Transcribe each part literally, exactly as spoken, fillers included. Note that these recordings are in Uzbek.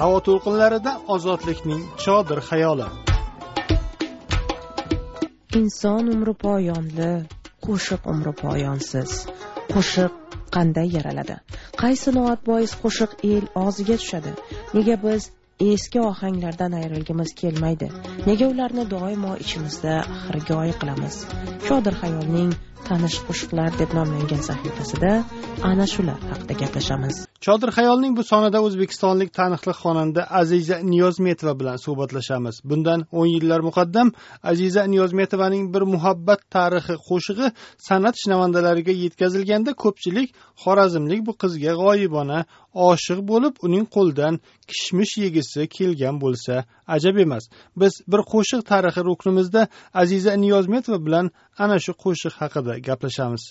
Havo to'lqinlarida ozodlikning chodir xayoli. Inson umri poyonli, qo'shiq umri poyonsiz. Qo'shiq qanday yaraladi? Qaysi noat bois qo'shiq el og'ziga tushadi? Nega biz eski ohanglardan ayrilgimiz kelmaydi? Nega ularni doimo ichimizda xirgoyi qilamiz? Chodir xayolning tanish qo'shiqlar deb nomlangan sahifasida ana shular haqida gaplashamiz. Chodir xayolning bu sonida o'zbekistonlik taniqli xonanda Aziza Niyozmetova bilan suhbatlashamiz. Bundan o'n yillar muqaddam Aziza Niyozmetovaning bir muhabbat tarixi qo'shig'i san'at shinavandalariga yetkazilganda ko'pchilik xorazmlik bu qizga g'oyibona oshiq bo'lib, uning qo'lidan kishmish yegisi kelgan bo'lsa ajab emas. Biz bir qo'shiq tarixi ruknimizda Aziza Niyozmetova bilan ana shu qo'shiq haqida gaplashamiz.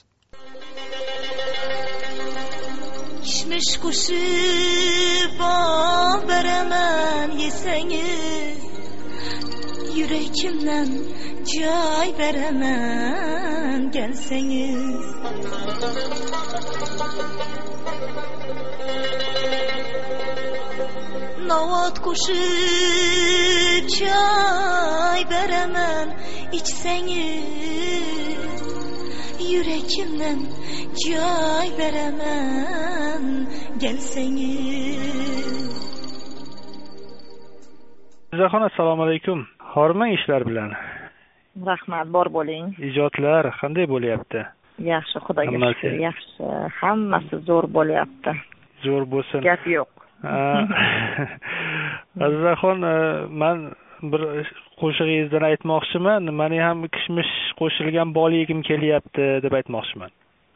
Kishmish qo'shib beraman yesangiz, yurakimdan joy beraman kelsangiz. Navot qo'shib joy beraman ichsangiz, yurakimdan joy beraman kelsangiz. Zaxon, assalomu alaykum. Hormang ishlar bilan. Rahmat, bor bo'ling. Ijodlar qanday bo'lyapti? Yaxshi, xudoga shukr, yaxshi. Hammasi zo'r bo'lyapti. Zo'r bo'lsin. Gap yo'q. Azizaxon, men bir qo'shig'ingizdan aytmoqchiman. Meni ham kishmish qo'shilgan bol yegim kelyapti deb aytmoqchiman.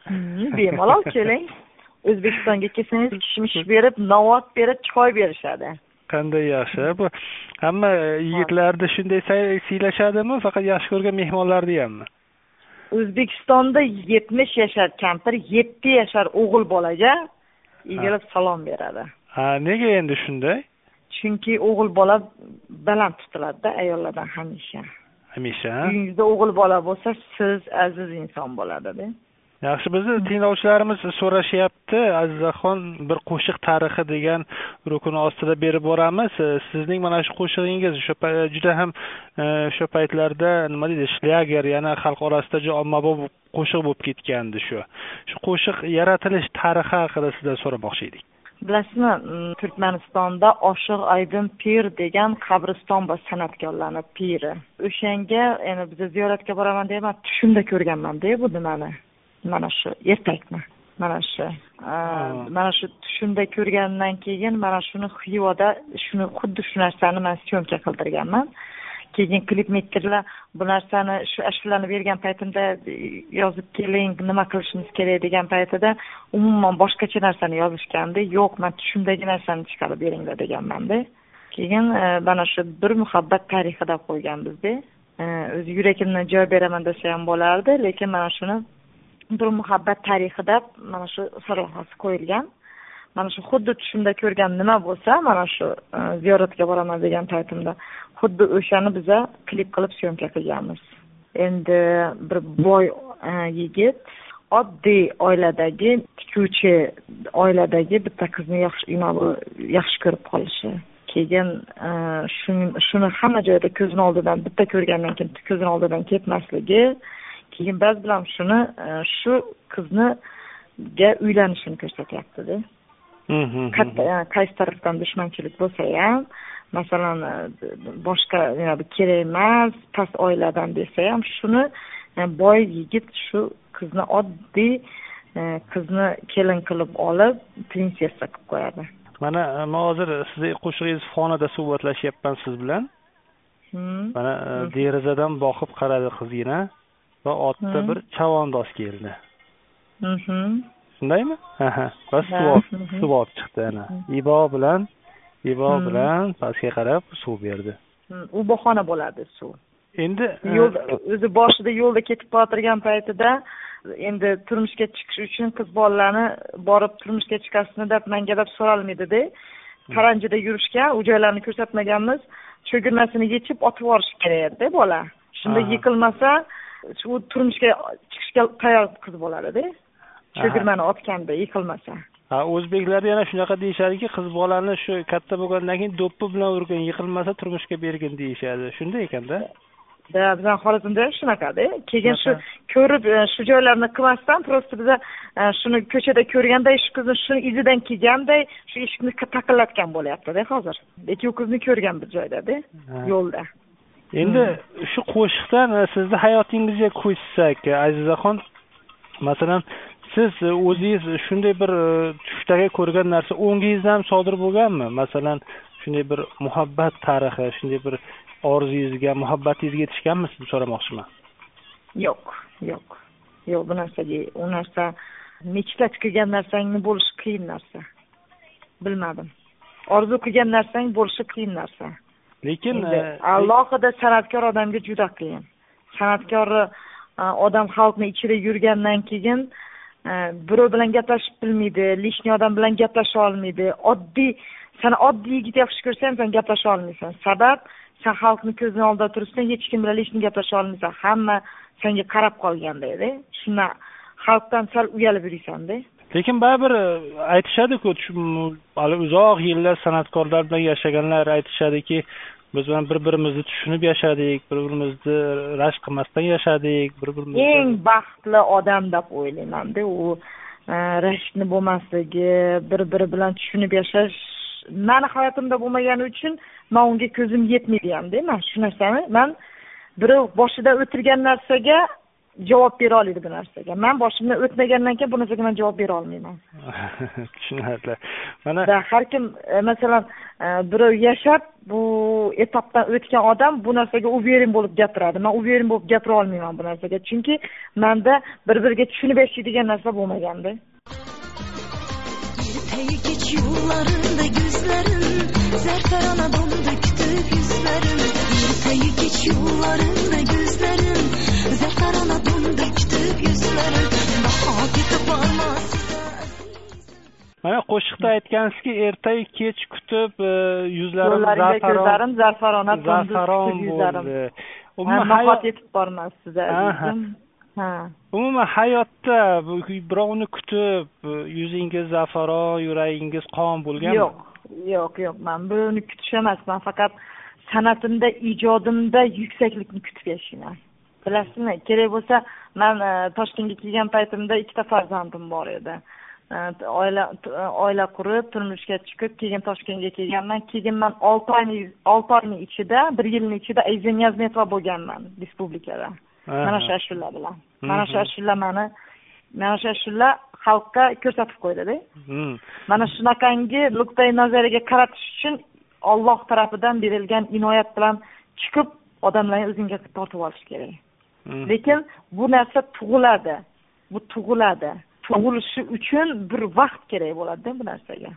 Bemalol keling. O'zbekistonga kelsangiz kishmish berib, novot berib, choy berishadi. Qanday yaxshi. Bu hamma yigitlarda shunday siylashadimi, faqat yaxshi ko'rgan mehmonlarni hammi? O'zbekistonda yetmish yashar kampir, yetti yashar o'g'il bolaga egilib salom beradi. Ha, nega endi shunday? Chunki o'g'il bola baland tutiladi-da ayollardan hamisha. Hamisha. Uyingizda o'g'il bola bo'lsa, siz aziz inson bo'ladi-da. Yaxshi, bizni tinglovchilarimiz so'rashyapti, Azizaxon bir qo'shiq tarixi degan rukun ostida berib boramiz. Sizning mana shu qo'shig'ingiz juda ham shu paytlarda nima deydi, shlager, yana xalq orasida juda ommabop qo'shiq bo'lib ketgandi shu. Shu qo'shiq yaratilish tarixi haqida sizdan so'ramoqchi edik. Bilasizmi, Turkmanistonda Oshiq Aydin Pir degan qabriston bor, san'atkorlarning piri. O'shanga, endi biz ziyoratga boraman deyman, tushimda ko'rganman-da bu nimani. Mana shu ertakni. Mana shu. Mana shu tushimda ko'rgandan keyin mana shuni Xivoda shuni xuddi shu narsani men syomka qildirganman. Keyin klipmekerlar bu narsani shu ashulani bergan paytimda yozib keling, nima qilishimiz kerak degan paytida umuman boshqacha narsani yozishgandi. Yo'q, men tushimdagi narsani chiqarib beringlar deganman-da. Keyin mana shu bir muhabbat tarixi deb qo'yganmiz-da. O'z yuragimdan joy beraman desa ham bo'lardi, lekin mana shuni bir muhabbat tarixi deb mana shu sarlavhasi qo'yilgan. Mana shu xuddi tushimda ko'rgan nima bo'lsa, mana shu ziyoratga boraman degan paytimda xuddi o'shani biza klip qilib syomka qilganmiz. Endi bir boy yigit oddiy oiladagi tikuvchi oiladagi bitta qizni yaxshi yaxshi ko'rib qolishi. Keyin shuni shuni hamma joyda ko'zning oldidan bitta ko'rgandan keyin ko'zning oldidan ketmasligi, keyin biz bilan shuni shu qizni uylanishini ko'rsatyapti-da. Qaysi tarafdan dushmanchilik bo'lsa ham, masalan, boshqa kerak emas, past oiladan desa ham, shuni boy yigit shu qizni oddiy qizni kelin qilib olib, prinsessa qilib qo'yadi. Mana men hozir sizni qo'shig'ingiz fonida suhbatlashyapman siz bilan. Mana derazadan boqib qaradi qizgina va otda bir chavandoz keldi. Shundaymi? Aha. Va suv, suv olib chiqdi ana. Ibo bilan, Ibo bilan pastga qarab suv berdi. U bahona bo'ladi suv. Endi yo'lda o'zi boshida yo'lda ketib o'tirgan paytida endi turmushga chiqish uchun qiz bolalarni borib turmushga chiqasini deb menga deb so'ralmaydi-da. Paranjida yurishgan, u joylarni ko'rsatmaganmiz. Cho'girmasini yechib otib yuborish kerak edi bola. Shunda yiqilmasa, shu turmushga chiqishga tayyor qiz bo'ladi-da. Cho'girmani otganda yiqilmasa. ha, o'zbeklarda yana shunaqa deyishadiki, qiz bolani shu katta bo'lgandan keyin do'ppi bilan urgin, yiqilmasa turmushga bergin deyishadi. Shunday ekanda. Da, bizning Xorazmda shunaqada. Keyin shu ko'rib, shu joylarni qilmasdan, prosta biza shuni ko'chada ko'rganda, shu qizni shuni izidan kelganday, shu eshikni taqillatgan bo'lyapti-da hozir. Lekin u qizni ko'rgan bir joyda-da, yo'lda. Endi shu qo'shiqdan sizni hayotingizga ko'chsak, Azizaxon, masalan, siz o'zingiz shunday bir tushdagi ko'rgan narsa o'ngingizda ham sodir bo'lganmi? Masalan, shunday bir muhabbat tarixi, shunday bir orzuyingizga, muhabbatingizga yetishganmisiz deb so'ramoqchiman. Yo'q, yo'q. Yo'q, bu narsaga, u narsa nechta qilgan narsangni bo'lishi qiyin narsa. Bilmadim. Orzu qilgan narsang bo'lishi qiyin narsa. Lekin alohida san'atkor odamga juda qiyin. San'atkor odam xalqning ichida yurgandan keyin birov bilan gaplashib bilmaydi, lishni odam bilan gaplasha olmaydi. Oddiy, sen oddiy yigit yaxshi ko'rsang, sen gaplasha olmaysan. Sabab sen xalqni ko'zini oldida turibsan, hech kim bilan lishni gaplasha olmaysan. Hamma senga qarab qolganda-da. Shuna xalqdan sal uyalib yursan-da. Lekin baribir aytishadi-ku, hali uzoq yillar san'atkorlar bilan yashaganlar aytishadiki, biz bilan bir-birimizni tushunib yashadik, bir-birimizni rashk qilmasdan yashadik, bir-birimizni eng baxtli odam deb o'ylayman-da, u rashkni bo'lmasligi, bir-biri bilan tushunib yashash meni hayotimda bo'lmagani uchun men unga ko'zim yetmaydi ham-da. Men shu narsani, men birov boshida o'tirgan narsaga javob bera oladi bu narsaga. Men boshimdan o'tmagandan keyin bu narsaga men javob bera olmayman. Tushunarli. Mana har kim masalan birov yashab bu etapdan o'tgan odam bu narsaga uverin bo'lib gapiradi. Men uverin bo'lib gapira olmayman bu narsaga. Chunki menda bir-biriga tushunib yashaydigan narsa bo'lmaganda. Geç yollarında gözlerin, zerferana dondu kütük yüzlerin. Yırtayı geç yollarında gözlerin, zerferana dondu kütük yüzlerin. Daha ketib bormasida. Mana qo'shiqda aytgansizki, ertayu kech kutib yuzlarim za'faron, za'farona dondu kütük yüzlerim. Umuman yetib bormasida azizim. Ha. Umuman hayotda birovni kutib, yuzingiz za'faron, yuragingiz qon bo'lganmi? Yo'q, yo'q, yo'q. Men buni kutish emas, men faqat san'atimda, ijodimda yuksaklikni kutib yashayman. Bilasizmi, kerak bo'lsa, men Toshkentga kelgan paytimda ikkita farzandim bor edi. Oila oila qurib, turmushga chiqib, keyin Toshkentga kelganman. Keyin men olti oyning ichida, bir yilning ichida Aziza Niyozmetova bo'lganman respublikada. Mana shu ashula bilan. Mana shu ashula meni, mana shu ashula xalqqa ko'rsatib qo'ydi-da. Mana shunaqangi nuqtai nazariga qaratish uchun Alloh tarafidan berilgan inoyat bilan chiqib, odamlarni o'zingga tortib olish kerak. Lekin bu narsa tug'iladi. Bu tug'iladi. Tug'ilishi uchun bir vaqt kerak bo'ladi bu narsaga.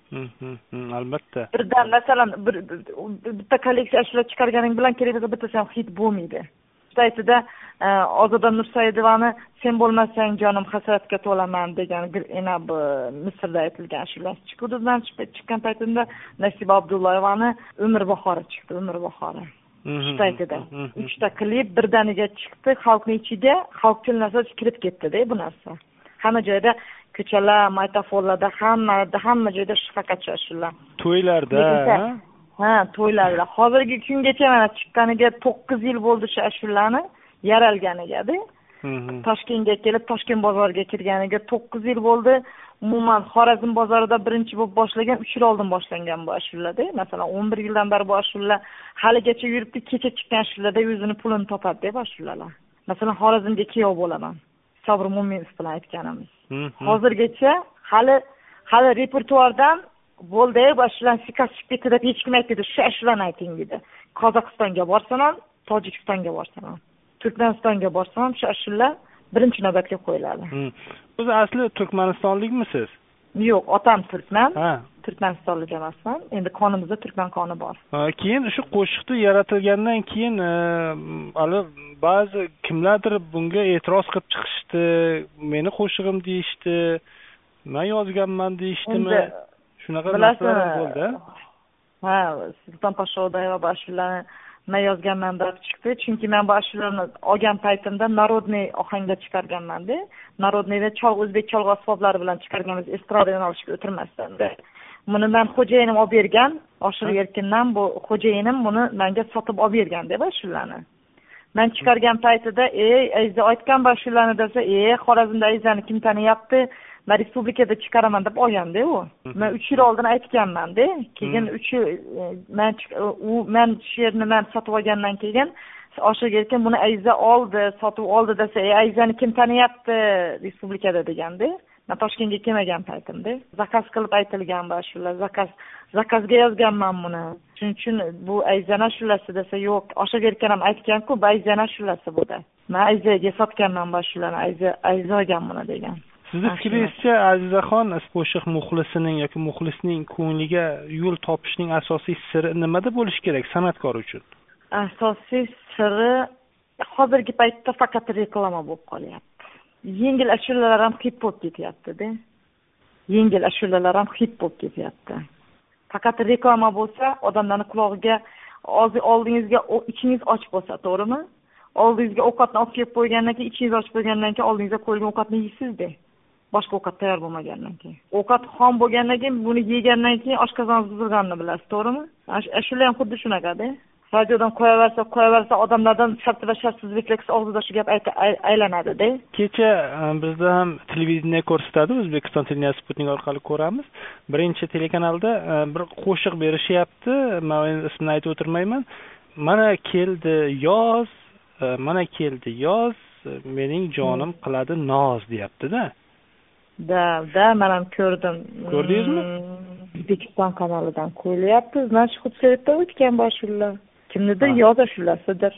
Albatta. Birdan masalan bir bitta kolleksiya ashula chiqarganing bilan kerak bo'lsa bittasi ham hit bo'lmaydi. Saytida Ozoda Nursaidovani sen bo'lmasang jonim hasratga to'laman degan ena bu Misrda aytilgan ashulasi chiqdi. Bundan chiqqan paytimda Nasiba Abdullayevani Umr bahori chiqdi, Umr bahori. Shu paytida uchta klip birdaniga chiqdi, xalqning ichiga xalqchil narsa kirib ketdi-da bu narsa. Hamma joyda ko'chalar, maytafonlarda, hamma hamma joyda shu faqat ashula. To'ylarda, ha, to'ylarda. Hozirgi kungacha mana chiqqaniga to'qqiz yil bo'ldi shu ashulani yaralganiga-da. Toshkentga kelib, Toshkent bozoriga kirganiga to'qqiz yil bo'ldi. Umuman Xorazm bozorida birinchi bo'lib boshlagan uch yil oldin boshlangan bu ashula-da. Masalan, o'n bir yildan beri bu ashula haligacha yuribdi, kecha chiqqan ashulada o'zini pulini topadi deb ashulalar. Masalan, Xorazmga kuyov bo'laman. Sabr Mo'minov bilan aytganimiz. Hozirgacha hali hali repertuardan bo'ldi, ashulaning sikasi ketdi deb hech kim aytdi. Shu ashulani ayting dedi. Qozog'istonga borsam ham, Tojikistonga borsam ham, Turkmanistonga borsam ham shu ashula birinchi navbatga qo'yiladi. Siz asli Turkmanistonlikmisiz? Yo'q, otam turkman. Turkmanistonlik emasman. Endi qonimizda turkman qoni bor. Keyin shu qo'shiqni yaratilgandan keyin hali ba'zi kimlardir bunga e'tiroz qilib chiqishdi, meni qo'shig'im deyishdi, men yozganman deyishdimi? Shunaqa narsalar bo'ldi. Ha, Sulton Poshsho Odayeva ashulani men yozganman deb chiqdi. Chunki men bu ashulalarni olgan paytimda narodniy ohangda chiqarganman-da. Narodniyda cholg' o'zbek cholg'u asboblari bilan chiqarganmiz, estrada yo'nalishiga o'tirmasdan. Buni men xo'jayinim olib bergan, Oshiq Erkindan bu xo'jayinim buni menga sotib olib bergan deb ashulani. Men chiqargan paytida, "Ey, Ayza aytgan bu ashulani" desa, "Ey, Xorazmda Ayzani kim taniyapti? Men respublikada chiqaraman" deb olganda u. Men uch yil oldin aytganman-da. Keyin uch yil men u men she'rni men sotib olgandan keyin Oshiq Erkin buni Ayza oldi, sotib oldi desa, "Ey, Ayzani kim taniyapti respublikada" deganda. Men Toshkentga kelmagan paytimda zakaz qilib aytilgan bu shular, zakaz zakazga yozganman buni. Shuning uchun bu Ayzana shulasi desa, "Yo'q, Oshiq Erkin ham aytgan-ku, bu Ayzana shulasi bu"da. Men Ayzaga sotganman bu shularni, Ayza Ayza olgan buni degan. Sizni fikringizcha, Azizaxon qo'shiq muxlisining yoki muxlisning ko'ngliga yo'l topishning asosiy siri nimada bo'lishi kerak san'atkor uchun? Asosiy siri hozirgi paytda faqat reklama bo'lib qolyapti. Yengil ashulalar ham hit bo'lib ketyapti-da. Yengil ashulalar ham hit bo'lib ketyapti. Faqat reklama bo'lsa, odamlarning qulog'iga oldingizga ichingiz och bo'lsa, to'g'rimi? Oldingizga ovqatni olib kelib qo'ygandan keyin ichingiz och bo'lgandan keyin oldingizga qo'yilgan ovqatni yeysiz-da. Boshqa ovqat tayyor bo'lmagandan keyin. Ovqat xom bo'lgandan keyin buni yegandan keyin oshqozoningiz buzilganini bilasiz, to'g'rimi? Ashula ham xuddi shunaqa-da. Radiodan qo'yaversa, qo'yaversa odamlardan shart va shartsiz refleks og'zida shu gap aylanadi-da. Kecha bizda ham televideniya ko'rsatadi, O'zbekiston televideniya Sputnik orqali ko'ramiz. Birinchi telekanalda bir qo'shiq berishyapti. Men ismini aytib o'tirmayman. Mana keldi yoz, mana keldi yoz, mening jonim qiladi noz deyapti-da. Da, da, men ham ko'rdim. Ko'rdingizmi? O'zbekiston kanalidan qo'yilyapti. Znash Xudsayevda o'tgan boshullar. Kimnidir yoz ashulasidir.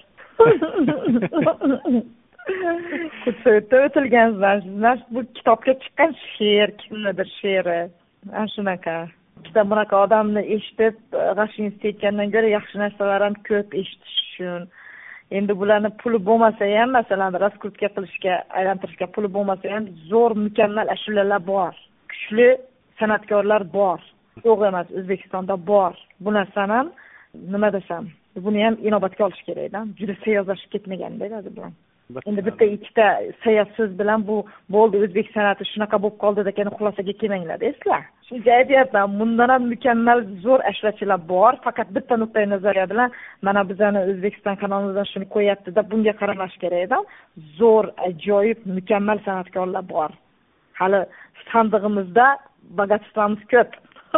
Xudsayevda o'tilgan Znash. Znash bu kitobga chiqqan she'r, kimnidir she'ri. Ana shunaqa. Kitob bunaqa odamni eshitib, g'ashingiz tekkandan ko'ra yaxshi narsalar ham ko'p eshitish uchun. Endi bularni puli bo'lmasa ham, masalan, raskrutka qilishga, aylantirishga puli bo'lmasa ham zo'r, mukammal ashulalar bor. Kuchli san'atkorlar bor. Yo'q emas, O'zbekistonda bor. Bu narsani ham nima desam, buni ham inobatga olish kerak-da. Juda sayozlashib ketmaganda hozir bilan. Endi bitta ikkita sayoz so'z bilan bu bo'ldi, o'zbek san'ati shunaqa bo'lib qoldi degan xulosaga kelmanglar, eslar. Shunga aytyapman, bundan ham mukammal zo'r ashlachilar bor, faqat bitta nuqtai nazariya bilan mana bizani O'zbekiston kanalimizdan shuni qo'yapti deb bunga qaramash kerak-da. Zo'r, ajoyib, mukammal san'atkorlar bor. Hali sandig'imizda bogatstvamiz ko'p.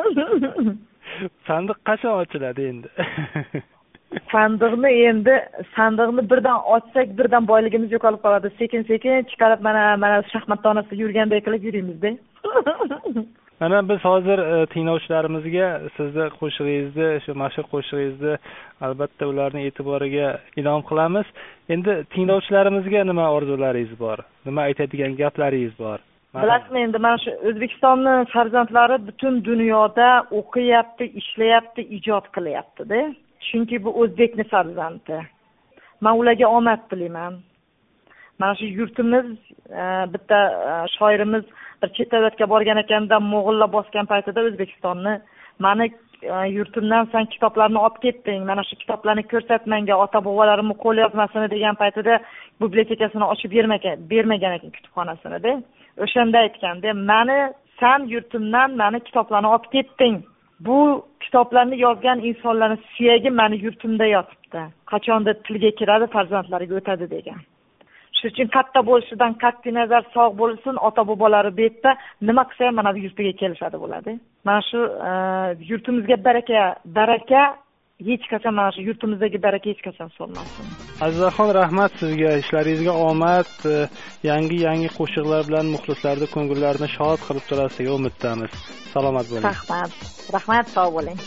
Sandiq qachon ochiladi endi? Sandiqni endi sandiqni birdan ochsak, birdan boyligimiz yo'qolib qoladi. Sekin-sekin chiqarib mana mana shaxmat donasida yurgandek qilib yurimiz-da. Mana biz hozir tinglovchilarimizga sizni qo'shig'ingizni, shu mashhur qo'shig'ingizni albatta ularning e'tiboriga inom qilamiz. Endi tinglovchilarimizga nima orzularingiz bor? Nima aytadigan gaplaringiz bor? Bilasizmi, endi mana shu O'zbekistonning farzandlari butun dunyoda o'qiyapti, ishlayapti, ijod qilyapti-da. Chunki bu o'zbekni farzandi. Men ularga omad tilayman. Mana shu yurtimiz, bitta shoirimiz bir chet davlatga borgan ekanda, mo'g'ullar bosgan paytida O'zbekistonni, "Mani yurtimdan sen kitoblarni olib ketding, mana shu kitoblarni ko'rsat menga, ota-bobolarimni qo'lyozmasini" degan paytida bibliotekasini ochib bermagan, bermagan ekan kutubxonasini-da. O'shanda aytganda, "Mani sen yurtimdan meni kitoblarni olib ketding. Bu kitoblarni yozgan insonlarning suyagi meni yurtimda yotibdi. Qachondir tilga kiradi, farzandlariga o'tadi" degan. Shuning uchun katta bo'lishidan qat'iy nazar sog' bo'lsin, ota-bobolari bu yerda nima qilsa ham mana bu yurtiga kelishadi bo'ladi. Mana shu yurtimizga baraka, baraka hech qachon, mana shu yurtimizdagi baraka hech qachon so'nmasin. Azizaxon, rahmat sizga, ishlaringizga omad, yangi-yangi qo'shiqlar bilan muxlislarning ko'ngillarini shod qilib turasiga umiddamiz. Salomat bo'ling. Rahmat. Rahmat, sog' bo'ling.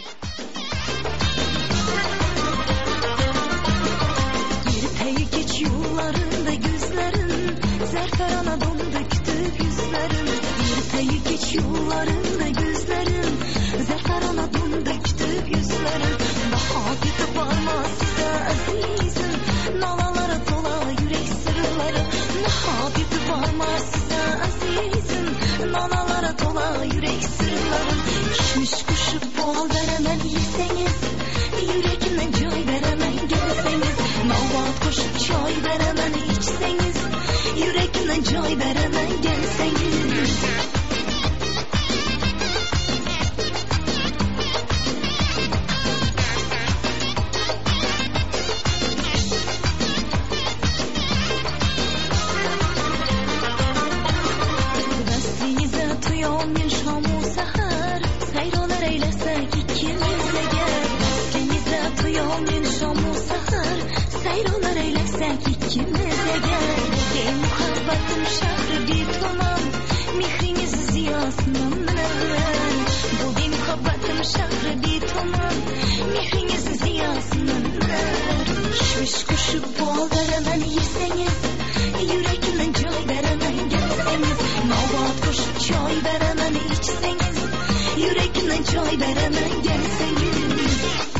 Yollarında gözlerin, zerferana dondu kütüp yüzlerin. Erteyi geç yollarında gözlerin, zerferana dondu kütüp yüzlerin. Daha gidip varmazsa azizim, nalalara tola yürek sırları. Daha gidip varmazsa azizim, nalalara tola yürek sırları. Kişmiş kuşup bol veremem yeseniz, yüreğime joy veremem gel. beraman gelsangiz. Joy beraman gelsangiz.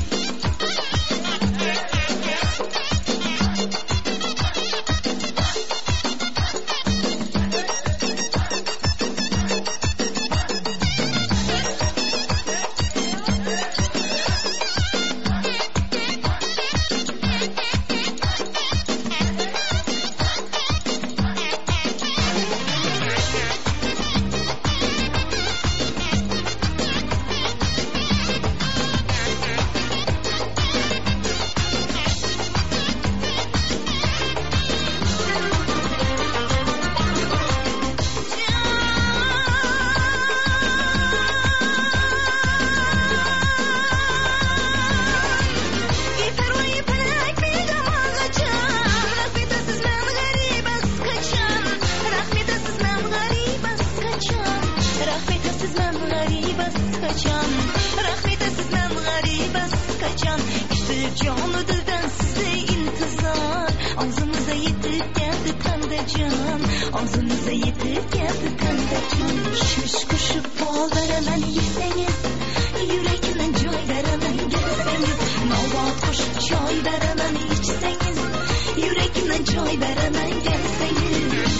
Ağzımıza yetip geldi tanıdacağım. Şuş kuşup bol veraman yeseniz, yüreğimden joy veraman gelseniz. Malvat koşup çay veraman içseniz, yüreğimden joy veraman gelseniz.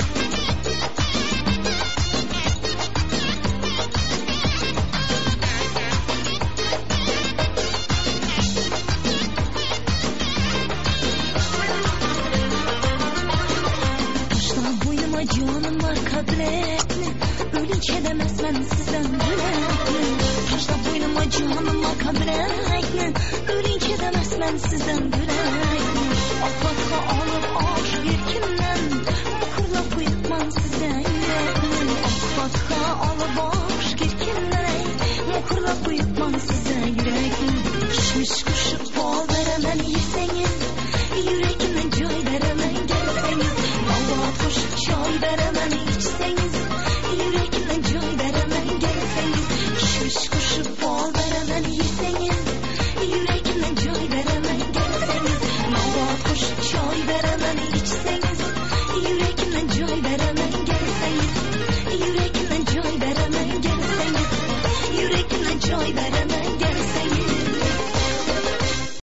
Canım var kadretli, ölünce demezmem sizden yürekli. Taşla boynuma canım var kadretli, ölünce demezmem sizden yürekli. Afatla alıp aşk yirkinden, mukurla buyutmam sizden yürekli. Afatla alıp aşk yirkinden, mukurla buyutmam sizden yürekli. Kışmış kuşup bol veremem yeseniz, yüreğimden joy veremem gelseniz. Malvat koşup çay veremem içseniz, yüreğimden joy veremem gelseniz. Kışmış kuşup bol veremem yeseniz, yüreğimden joy veremem gelseniz. Malvat koşup çay veremem içseniz, yüreğimden joy veremem gelseniz. Yüreğimden joy veremem gelseniz, yüreğimden joy veremem.